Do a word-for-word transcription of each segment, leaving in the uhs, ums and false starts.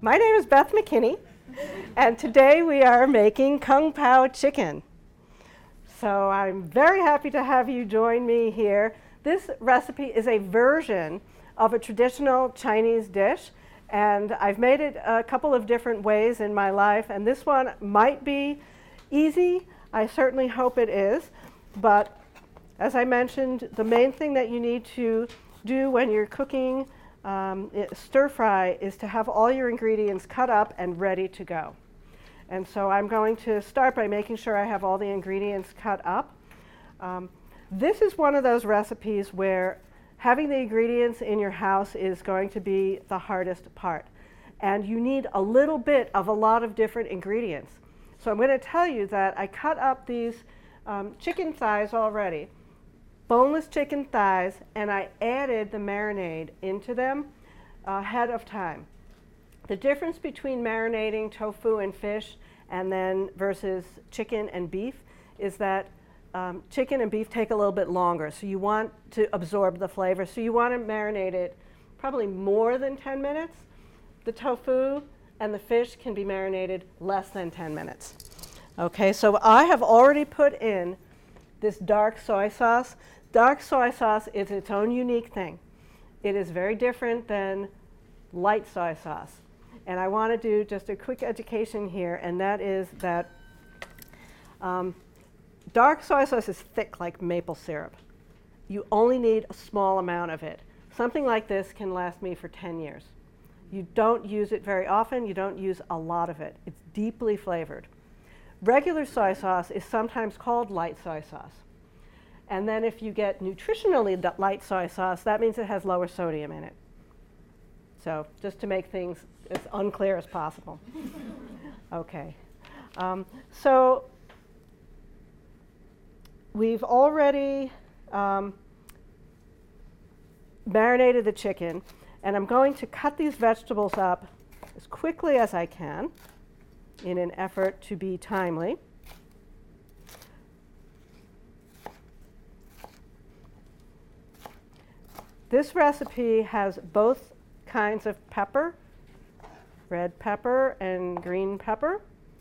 My name is Beth McKinney, and today we are making Kung Pao chicken. So I'm very happy to have you join me here. This recipe is a version of a traditional Chinese dish, and I've made it a couple of different ways in my life, and this one might be easy. I certainly hope it is, but as I mentioned, the main thing that you need to do when you're cooking um, it, stir fry is to have all your ingredients cut up and ready to go. And so I'm going to start by making sure I have all the ingredients cut up. Um, this is one of those recipes where having the ingredients in your house is going to be the hardest part. And you need a little bit of a lot of different ingredients. So I'm going to tell you that I cut up these um, chicken thighs already, boneless chicken thighs, and I added the marinade into them ahead of time. The difference between marinating tofu and fish and then versus chicken and beef is that um, chicken and beef take a little bit longer, so you want to absorb the flavor. So you want to marinate it probably more than ten minutes. The tofu and the fish can be marinated less than ten minutes. Okay, so I have already put in this dark soy sauce. Dark soy sauce is its own unique thing. It is very different than light soy sauce. And I want to do just a quick education here, and that is that um, dark soy sauce is thick like maple syrup. You only need a small amount of it. Something like this can last me for ten years. You don't use it very often. You don't use a lot of it. It's deeply flavored. Regular soy sauce is sometimes called light soy sauce. And then if you get nutritionally light soy sauce, that means it has lower sodium in it. So just to make things as unclear as possible. Okay. Um, so we've already um, marinated the chicken, and I'm going to cut these vegetables up as quickly as I can in an effort to be timely. This recipe has both kinds of pepper, red pepper and green pepper.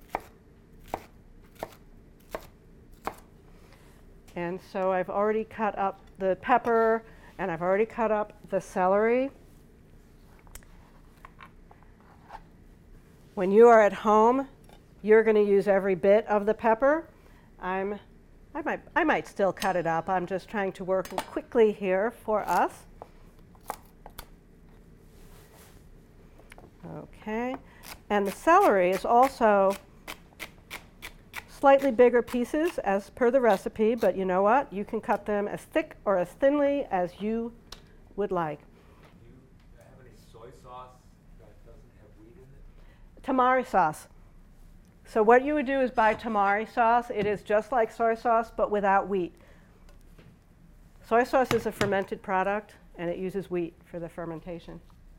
And so I've already cut up the pepper, and I've already cut up the celery. When you are at home, you're going to use every bit of the pepper. I'm, I might, I might still cut it up. I'm just trying to work quickly here for us. Okay, and the celery is also slightly bigger pieces as per the recipe, but you know what? You can cut them as thick or as thinly as you would like. Do you have any soy sauce that doesn't have wheat in it? Tamari sauce. So what you would do is buy tamari sauce. It is just like soy sauce, but without wheat. Soy sauce is a fermented product, and it uses wheat for the fermentation.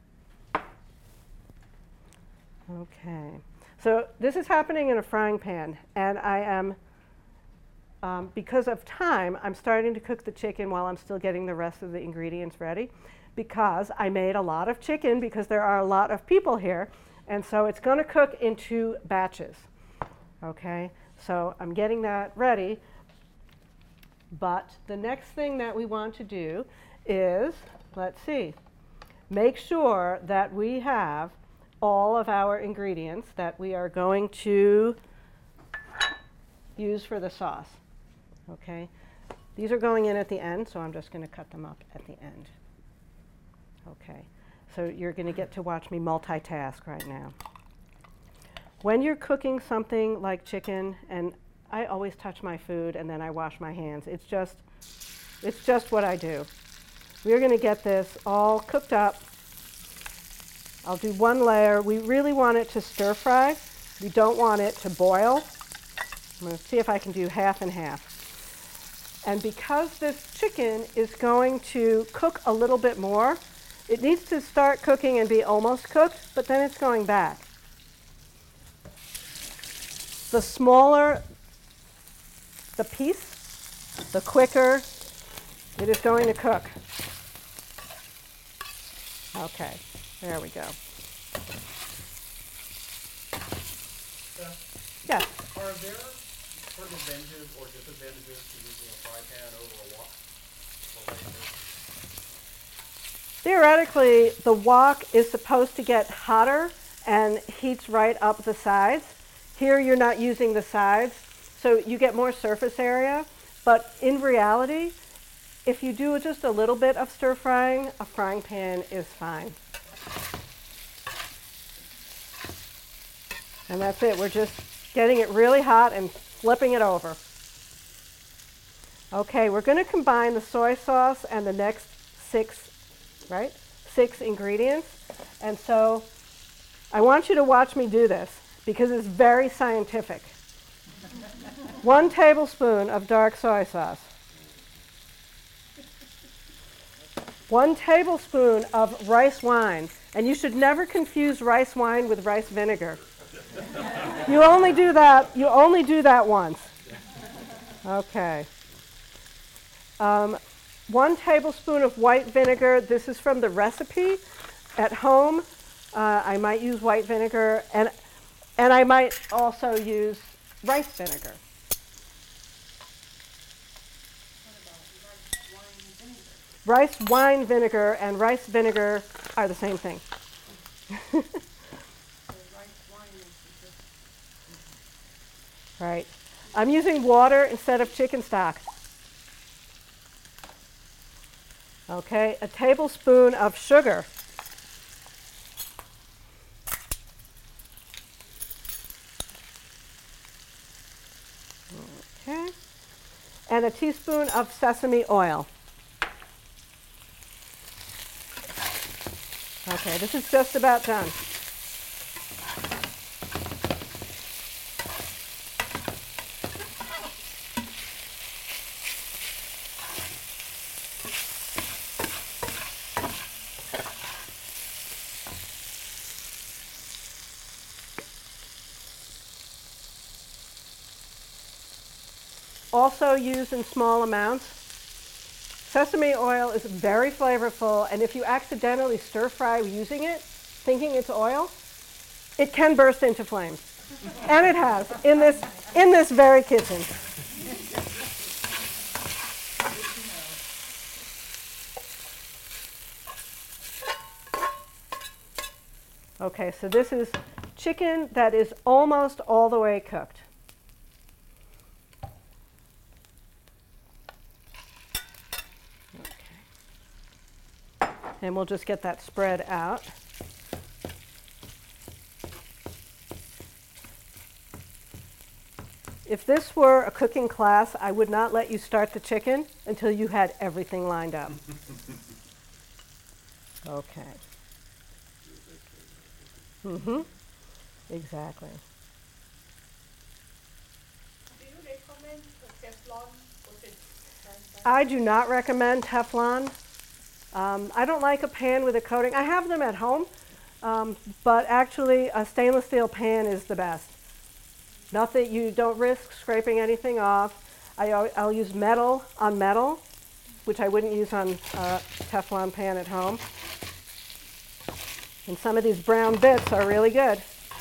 Okay, so this is happening in a frying pan, and I am, um, because of time, I'm starting to cook the chicken while I'm still getting the rest of the ingredients ready, because I made a lot of chicken because there are a lot of people here, and so it's going to cook in two batches. Okay, so I'm getting that ready, but the next thing that we want to do is, let's see, make sure that we have all of our ingredients that we are going to use for the sauce. Okay, these are going in at the end, so I'm just going to cut them up at the end. Okay, so you're going to get to watch me multitask right now. When you're cooking something like chicken, and I always touch my food and then I wash my hands. It's just, it's just what I do. We're going to get this all cooked up. I'll do one layer. We really want it to stir fry. We don't want it to boil. I'm going to see if I can do half and half. And because this chicken is going to cook a little bit more, it needs to start cooking and be almost cooked, but then it's going back. The smaller the piece, the quicker it is going to cook. Okay, there we go. are there sort of advantages or disadvantages to using a fry pan over a wok? Or Theoretically, the wok is supposed to get hotter and heats right up the sides. Here you're not using the sides, so you get more surface area. But in reality, if you do just a little bit of stir frying, a frying pan is fine. And that's it. We're just getting it really hot and flipping it over. Okay, we're going to combine the soy sauce and the next six, right? Six ingredients. And so I want you to watch me do this because it's very scientific. One tablespoon of dark soy sauce. One tablespoon of rice wine. And you should never confuse rice wine with rice vinegar. You only do that, you only do that once. Okay. Um, one tablespoon of white vinegar. This is from the recipe. At home, uh, I might use white vinegar, and, and I might also use rice vinegar. Rice wine vinegar and rice vinegar are the same thing. Right. I'm using water instead of chicken stock. Okay, a tablespoon of sugar. Okay. And a teaspoon of sesame oil. Okay, this is just about done. Also used in small amounts. Sesame oil is very flavorful, and if you accidentally stir fry using it, thinking it's oil, it can burst into flames. And it has, in this, in this very kitchen. Okay, so this is chicken that is almost all the way cooked. And we'll just get that spread out. If this were a cooking class, I would not let you start the chicken until you had everything lined up. Okay. Mm-hmm. Exactly. Do you recommend Teflon? I do not recommend Teflon. Um, I don't like a pan with a coating. I have them at home, um, but actually a stainless steel pan is the best. Nothing, you don't risk scraping anything off. I, I'll use metal on metal, which I wouldn't use on a Teflon pan at home. And some of these brown bits are really good.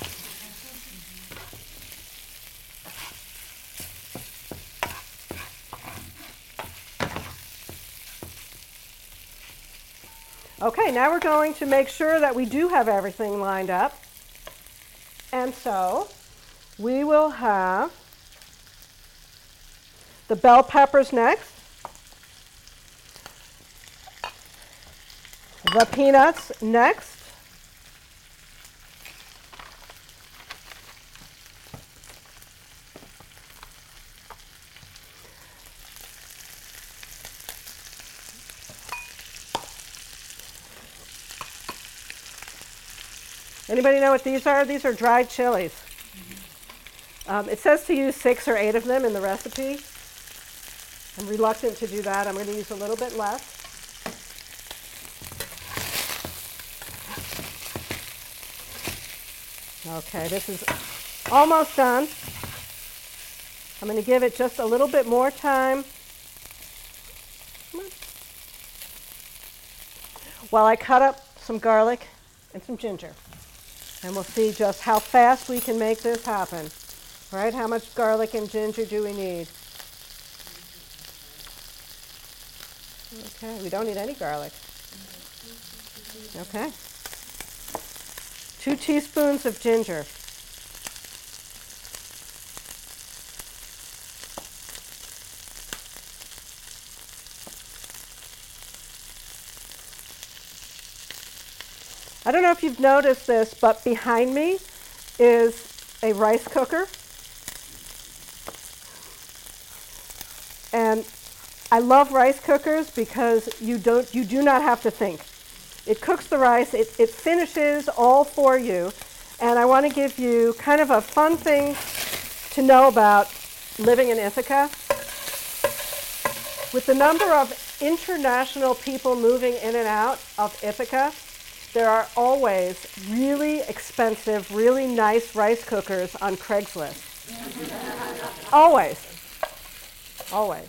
Okay, now we're going to make sure that we do have everything lined up. And so we will have the bell peppers next, the peanuts next, anybody know what these are? These are dried chilies. Um, it says to use six or eight of them in the recipe. I'm reluctant to do that. I'm going to use a little bit less. Okay, this is almost done. I'm going to give it just a little bit more time while I cut up some garlic and some ginger. And we'll see just how fast we can make this happen. right? How much garlic and ginger do we need? Okay, we don't need any garlic. Okay. Two teaspoons of ginger. I don't know if you've noticed this, but behind me is a rice cooker. And I love rice cookers because you don't, you do not have to think. It cooks the rice, it, it finishes all for you. And I want to give you kind of a fun thing to know about living in Ithaca. With the number of international people moving in and out of Ithaca, there are always really expensive, really nice rice cookers on Craigslist. Always. Always.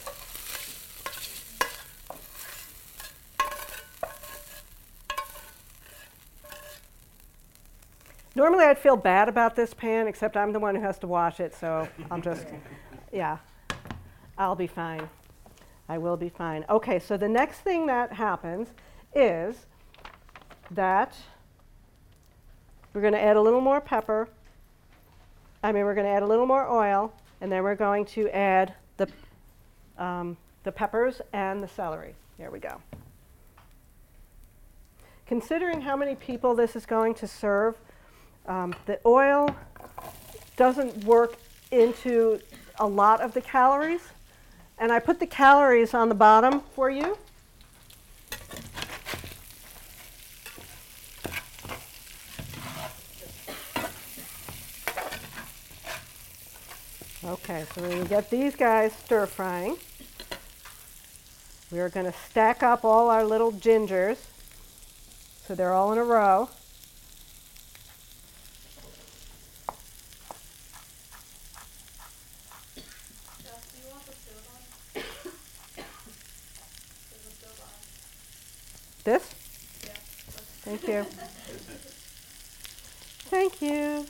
Normally I'd feel bad about this pan, except I'm the one who has to wash it, so I'm just, yeah, I'll be fine. I will be fine. Okay, so the next thing that happens is that we're going to add a little more pepper. I mean, we're going to add a little more oil, and then we're going to add the, um, the peppers and the celery. Here we go. Considering how many people this is going to serve, um, the oil doesn't work into a lot of the calories. And I put the calories on the bottom for you. Okay, so we're going to get these guys stir frying. We are going to stack up all our little gingers so they're all in a row. This? Yeah. Thank you. Thank you.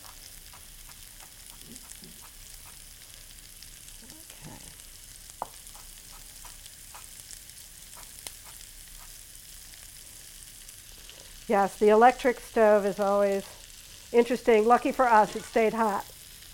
Okay. Yes, the electric stove is always interesting. Lucky for us, it stayed hot.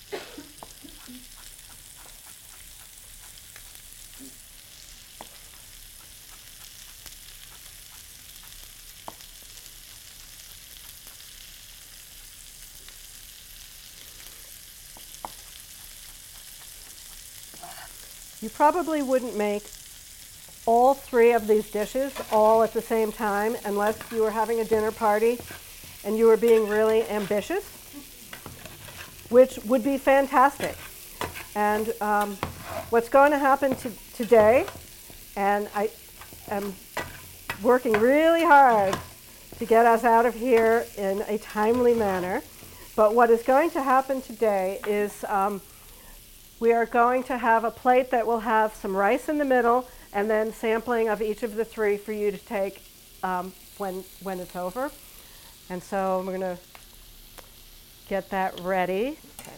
You probably wouldn't make all three of these dishes all at the same time unless you were having a dinner party and you were being really ambitious, which would be fantastic. And um, what's going to happen to today, and I am working really hard to get us out of here in a timely manner, but what is going to happen today is um, we are going to have a plate that will have some rice in the middle and then sampling of each of the three for you to take um, when, when it's over. And so we're going to get that ready. Okay.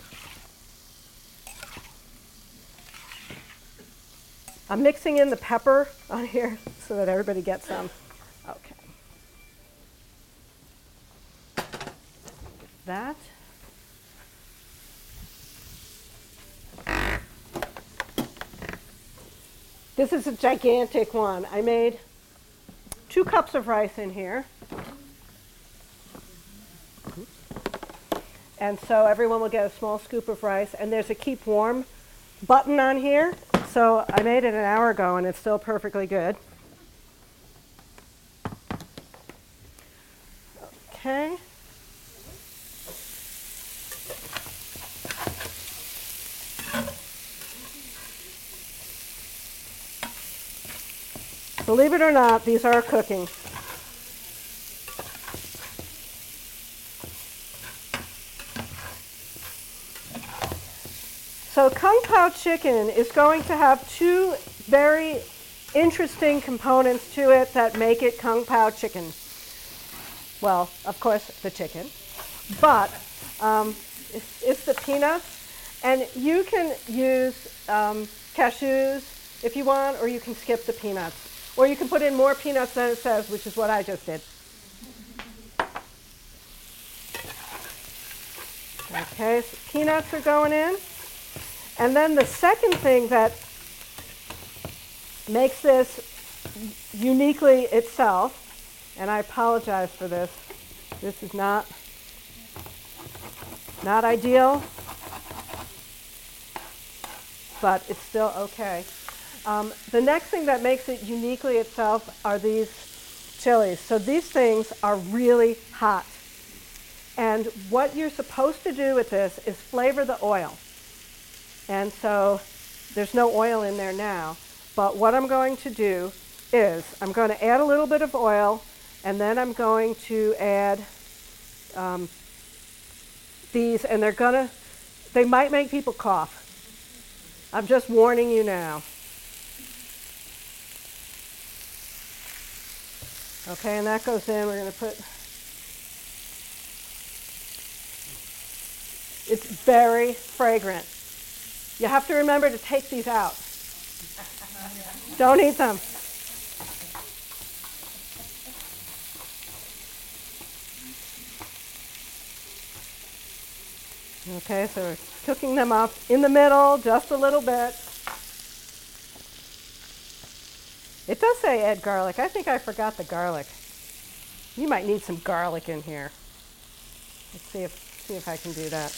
I'm mixing in the pepper on here so that everybody gets some. Okay. That. This is a gigantic one. I made two cups of rice in here. And so everyone will get a small scoop of rice. And there's a keep warm button on here. So I made it an hour ago and it's still perfectly good. Okay. Believe it or not, these are cooking. So Kung Pao chicken is going to have two very interesting components to it that make it Kung Pao chicken. Well, of course, the chicken, but um, it's, it's the peanuts And you can use um, cashews if you want, or you can skip the peanuts. Or you can put in more peanuts than it says, which is what I just did. Okay, so peanuts are going in. And then the second thing that makes this uniquely itself, and I apologize for this, this is not, not ideal, but it's still okay. Um, the next thing that makes it uniquely itself are these chilies. So these things are really hot. And what you're supposed to do with this is flavor the oil. And so there's no oil in there now. But what I'm going to do is I'm going to add a little bit of oil, and then I'm going to add um, these, and they're going to, they might make people cough. I'm just warning you now. Okay, and that goes in. We're going to put, it's very fragrant. You have to remember to take these out. Don't eat them. Okay, so we're cooking them up in the middle just a little bit. It does say add garlic. I think I forgot the garlic. You might need some garlic in here. Let's see if see if I can do that.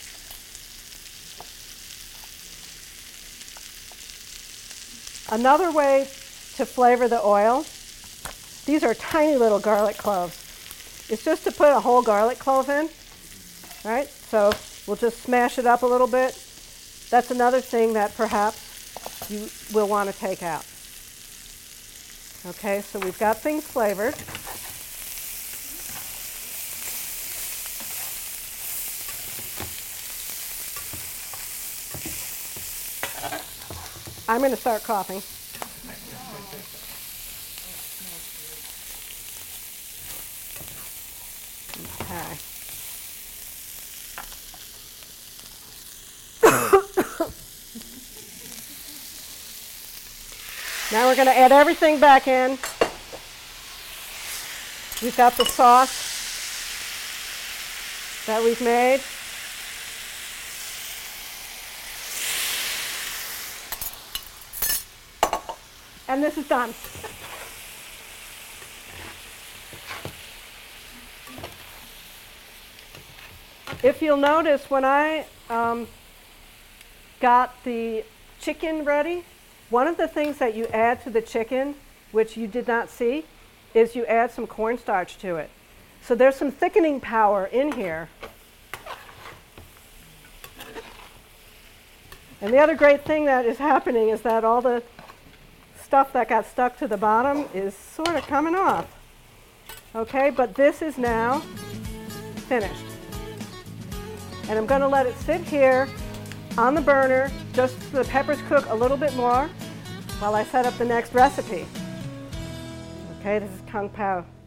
Another way to flavor the oil, these are tiny little garlic cloves. It's just to put a whole garlic clove in, right? So we'll just smash it up a little bit. That's another thing that perhaps you will want to take out. Okay, so we've got things flavored. I'm going to start coughing. Okay. Now we're going to add everything back in. We've got the sauce that we've made. And this is done. If you'll notice, when I um, got the chicken ready, one of the things that you add to the chicken, which you did not see, is you add some cornstarch to it. So there's some thickening power in here. And the other great thing that is happening is that all the stuff that got stuck to the bottom is sort of coming off. Okay, but this is now finished. And I'm going to let it sit here on the burner just so the peppers cook a little bit more while I set up the next recipe. Okay, this is Kung Pao